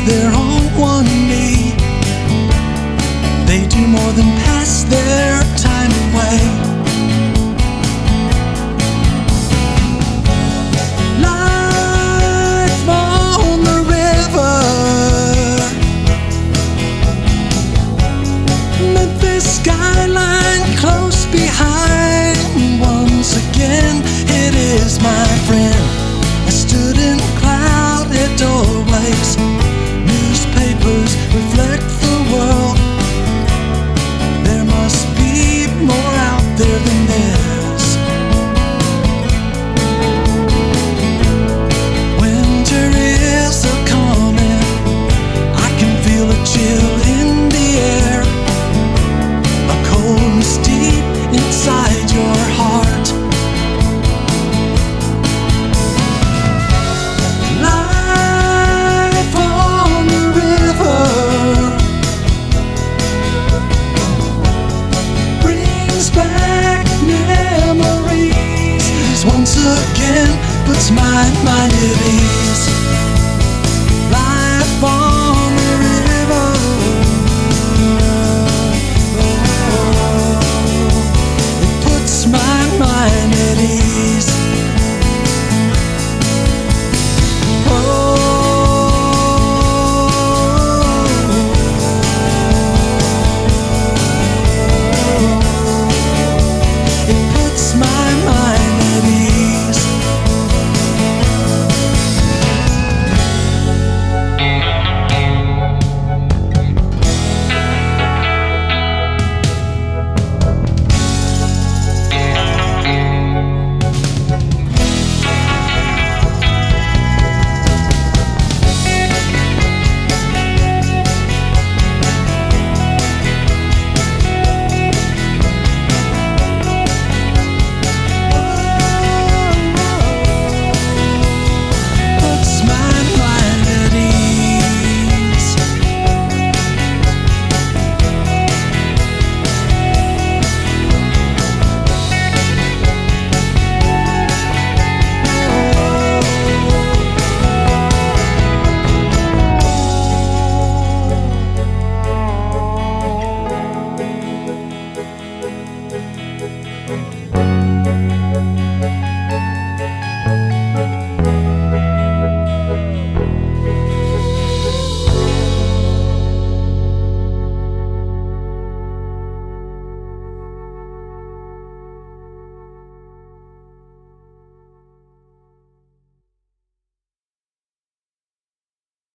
they're on one knee. They do more than pass their time away. Life on the river, Memphis skyline close behind. Once again, it is my friend. I stood in crowded doorways. Newspapers reflect the world. There must be more out there than this. Winter is a-coming. I can feel a chill in the air. A coldness deep inside your heart. Life on the river brings back memories. Once again puts my mind at ease.